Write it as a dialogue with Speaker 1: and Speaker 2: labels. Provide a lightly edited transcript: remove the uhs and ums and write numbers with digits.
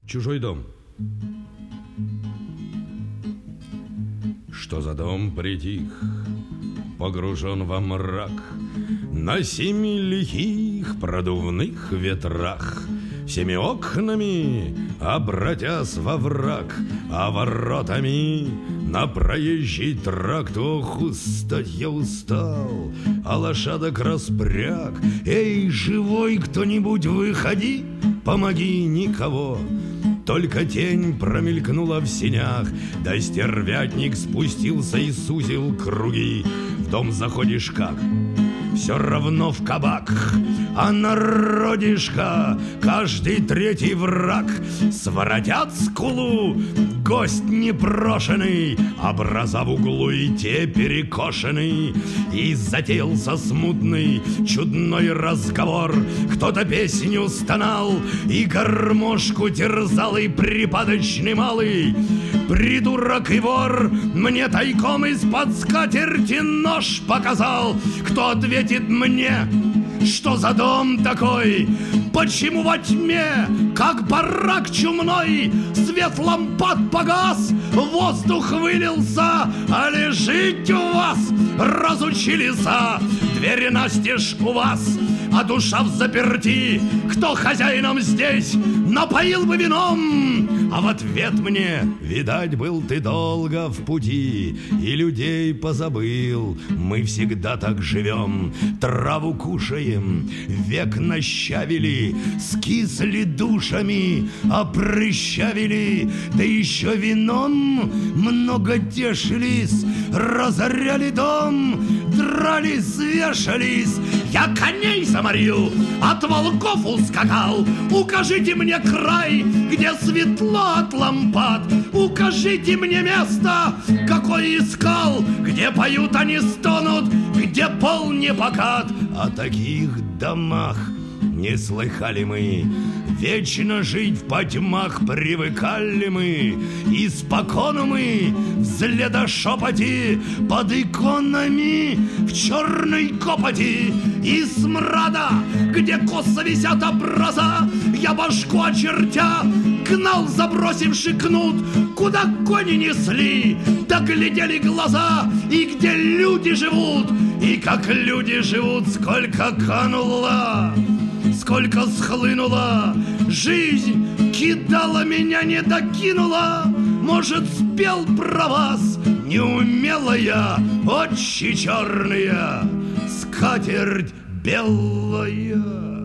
Speaker 1: Чужой дом. Что за дом притих, погружен во мрак, на 7 лихих продувных ветрах, всеми окнами обратясь во враг, а воротами на проезжий тракт. Ох, устать я устал, а лошадок распряг. Эй, живой кто-нибудь, выходи, помоги никого. Только тень промелькнула в сенях, да стервятник спустился и сузил круги. В дом заходишь как? Все равно в кабак, а народишко каждый третий враг. Своротят скулу, гость непрошенный, образа в углу и те перекошенный. И затеялся смутный, чудной разговор. Кто-то песню стонал и гармошку терзал, и припадочный малый придурок и вор мне тайком из-под скатерти нож показал. Кто ответит мне, что за дом такой? Почему во тьме, как барак чумной, свет лампад погас, воздух вылился, а лежите у вас разучились, двери настежь у вас, а душа в заперти. Кто хозяином здесь, напоил бы вином? А в ответ мне: видать, был ты долго в пути и людей позабыл. Мы всегда так живем, траву кушаем, век нащавили, скисли душами, опрыщавили, да еще вином много тешились, разоряли дом, дрались, вешались. Я коней заморил, от волков ускакал. Укажите мне край, где светло от лампад. Укажите мне место, какое искал, где поют они, стонут, где пол не покат. О таких домах не слыхали мы. Вечно жить в потьмах привыкали мы. Испокон мы в следошепоте под иконами в черной копоти и смрада, где косо висят образа. Я башку очертя гнал, забросивши кнут, куда кони несли, да глядели глаза, и где люди живут, и как люди живут, сколько кануло, сколько схлынуло. Жизнь кидала меня, не докинула. Может, спел про вас неумелая, очи черные, скатерть белая.